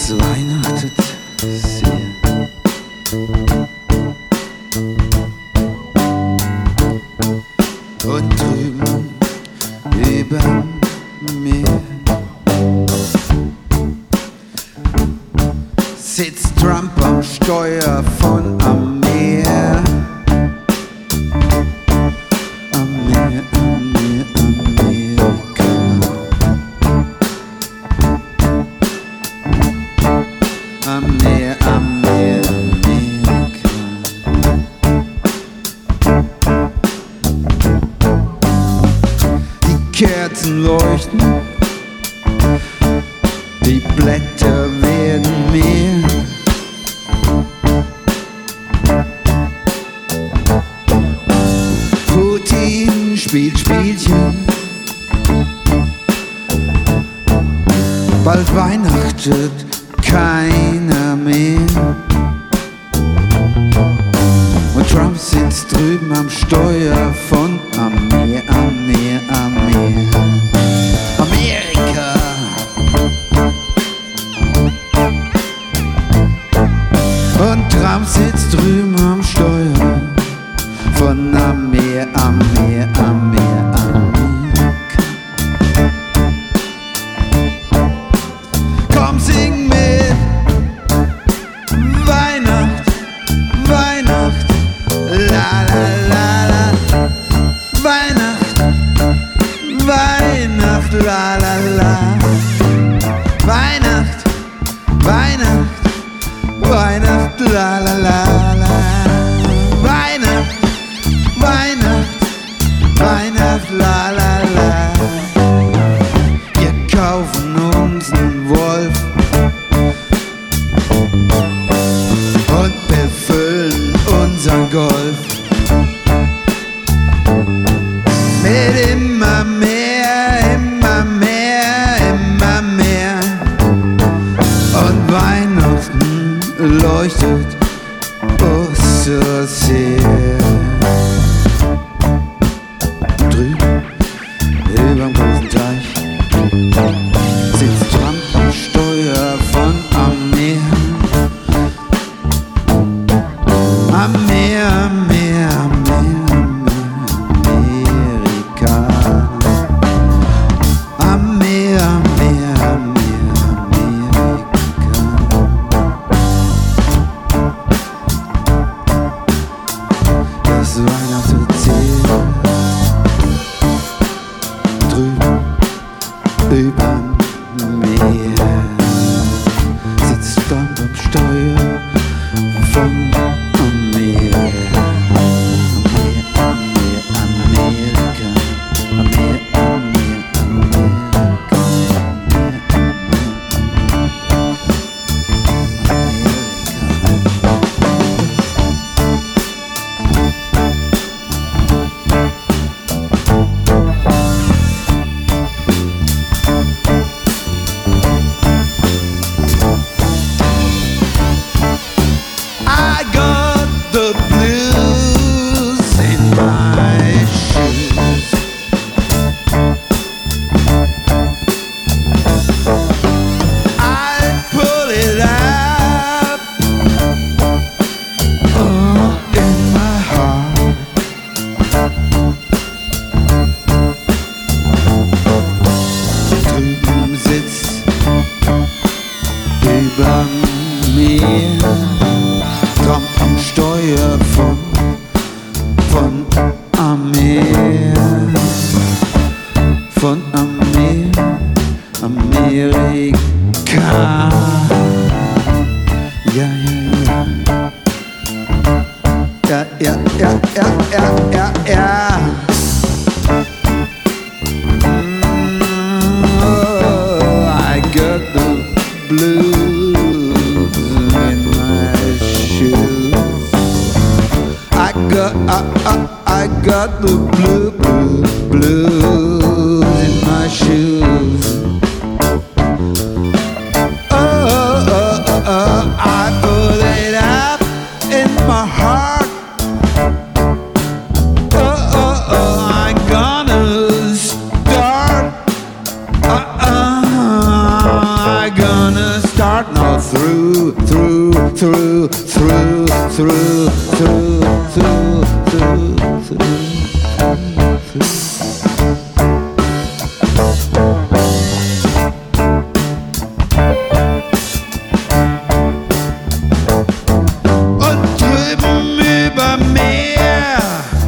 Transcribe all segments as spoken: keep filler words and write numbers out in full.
Es weihnachtet sehr. Und drüben über mir sitzt Trump am Steuer von am Meer. Am Meer, am Meer, Amerika. Am Meer, am Meer, Amerika. Die Kerzen leuchten, die Blätter werden mehr. Putin spielt Spielchen, bald weihnachtet keiner mehr. Und Trump sitzt drüben am Steuer von am Meer, am Meer, am Meer. Amerika. Und Trump sitzt drüben am Steuer von am Meer, am Meer, am Meer, Amerika. Komm, sing mit! Weihnacht, Weihnacht, la la la la. Weihnacht, Weihnacht, la la la. Weihnacht, Weihnacht, Weihnacht, la la la la. Weihnacht, Weihnacht, Weihnacht, la la la. Wir kaufen uns einen Wolf und befüllen unseren Golf mit immer mehr, immer mehr, immer mehr. Und Weihnachten leuchtet oh so sehr. Drüben überm großen Teich sitzt Trump am Steuer von am Meer. Am Meer, am Meer, am Meer, am Meer, Amerika. Am Meer, am Meer, am Meer, Amerika. Das weihnachtet sehr. Drüben überm Meer sitzt Trump am Steuer von am Meer. Am Meer, am Meer, Amerika. Am Meer, am Meer, Amerika. I got the blues in my shoes. I pull it up oh, in my heart. Drüben sitzt über mir Trump am Steuer von, von am Meer, von am Meer, Amerika. Ja, ja, ja. Ja, ja, ja, ja, ja, ja, ja. Mm, oh, I got the blues in my shoes. I got, I, I, I got the blue, blue, blues in my shoes. Oh, oh, oh, oh, I put it up in my heart. Oh, oh, oh, I'm gonna start. Uh, uh, I'm gonna start no through, through, through, through, through, through, through, through, through, through. Und drüben über Meer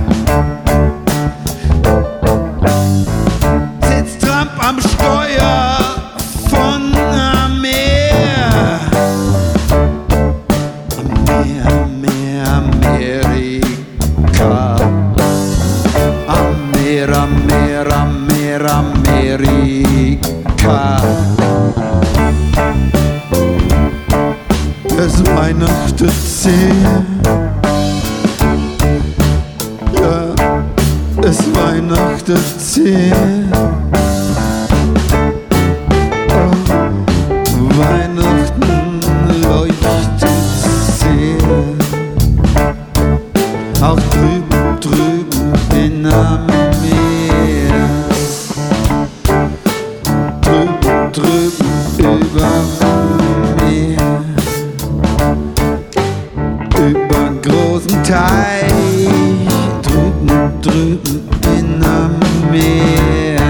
sitzt Trump am Steuer von am Meer. Am Meer, Meer, Amerika. Am Meer, am Meer, am Meer, Amerika. Es weihnachtet sehr. Ja, es weihnachtet sehr. Oh, Weihnachten leuchtet sehr. Auch drüben, drüben in am Meer. Drüben, drüben über Meer. Über großen Teich, drüben, drüben in am Meer.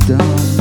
done.